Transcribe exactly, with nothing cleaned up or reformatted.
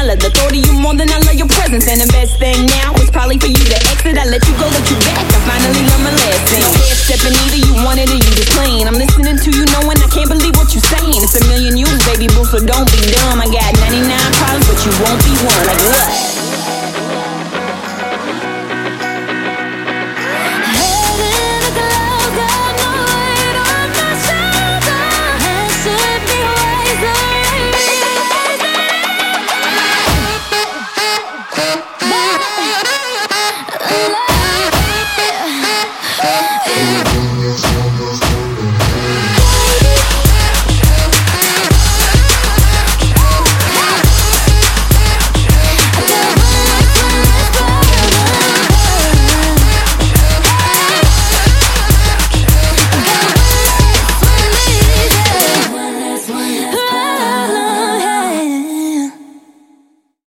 I love the thought of you more than I love your presence. And the best thing now is probably for you to exit. I let you go, let you back. I finally learned my lesson. No half stepping either, you wanted or you just playing. I'm listening to you knowing I can't believe what you're saying. It's a million yous, baby boo, so don't be dumb. I got ninety-nine problems, but you won't be one. Like what?